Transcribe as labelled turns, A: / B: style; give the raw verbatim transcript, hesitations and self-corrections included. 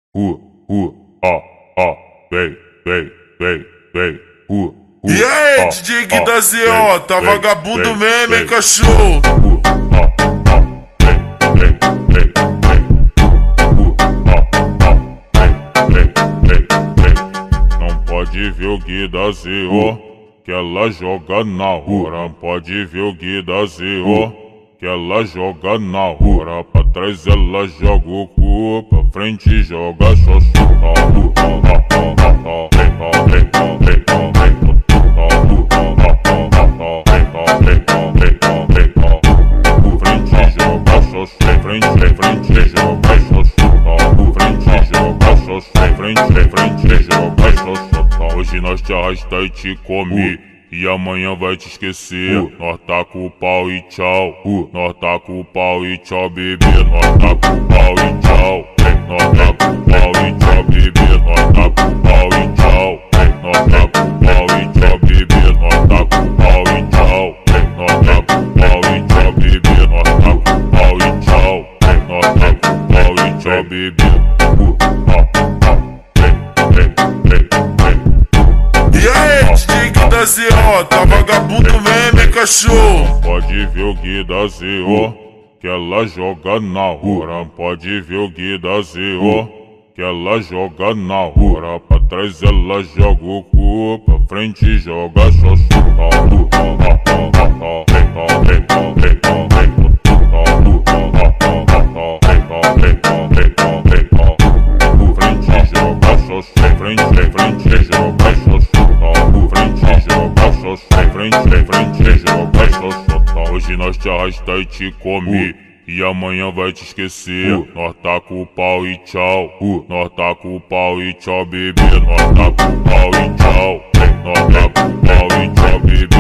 A: uh, uh, ó, ó, vem, vem, vem, vem, uh, uh.
B: E aí,
A: ó,
B: D J Gui
A: ó,
B: da Z O, tá
A: vem,
B: vagabundo
A: vem,
B: mesmo, hein,
A: vem,
B: cachorro?
A: uh, ó, ó, vem, vem, vem, vem, uh, ó, ó, vem, vem, vem, vem. Não pode ver o Gui da Z O, que ela joga na hora. Não pode ver o Gui da Z O, que ela joga na hora. Pra trás ela joga o cu, pra frente joga xoxo. Ó, ó, ó, ó, ó, ó, vem, ó, vem, ó, vem, ó, vem, ó, ó, ó, vem, ó, vem, ó, vem, ó, vem, ó. Frente joga xoxo, frente, frente joga xoxo. Ó, frente joga xoxo, frente, frente joga xoxo. Hoje nós te arrasta e te come, e amanhã vai te esquecer. uh. Nós tá com o pau e tchau. uh. Nós tá com o pau e tchau, bebê. Nós tá com o pau e tchau. Nós tá com o pau e tchau, bebê. Nós tá com o pau e tchau. Nós tá com o pau e tchau, bebê. Nós tá com o pau e tchau. Nós tá com o pau e tchau, bebê. Nós tá com o pau e tchau. Nós tá com o pau e tchau, bebê. Uh, ó, ó, vem, vem, vem, vem.
B: E aí, D J Gui da Z O, tá vagabundo mesmo, hein, cachorro?
A: Pode ver o Gui da Z O, que ela joga na hora. Pode ver o Gui da Z O, que ela joga na hora. Pra trás ela joga o cu, pra frente joga xoxo. Ó, ó, ó, ó, ó, vem, ó, vem, ó, vem, ó, vem, ó, ó, ó, ó, vem, ó, vem, ó, vem, ó, vem, ó. Frente joga xoxo, frente, frente joga xoxo. Ó, frente joga xoxo, frente, frente joga xoxo. Hoje nós te arrasta e te come, e amanhã vai te esquecer. uh. Nós tá com o pau e tchau. uh. Nós tá com o pau e tchau, bebê. Nós tá com o pau e tchau. Nós tá com o pau e tchau, bebê.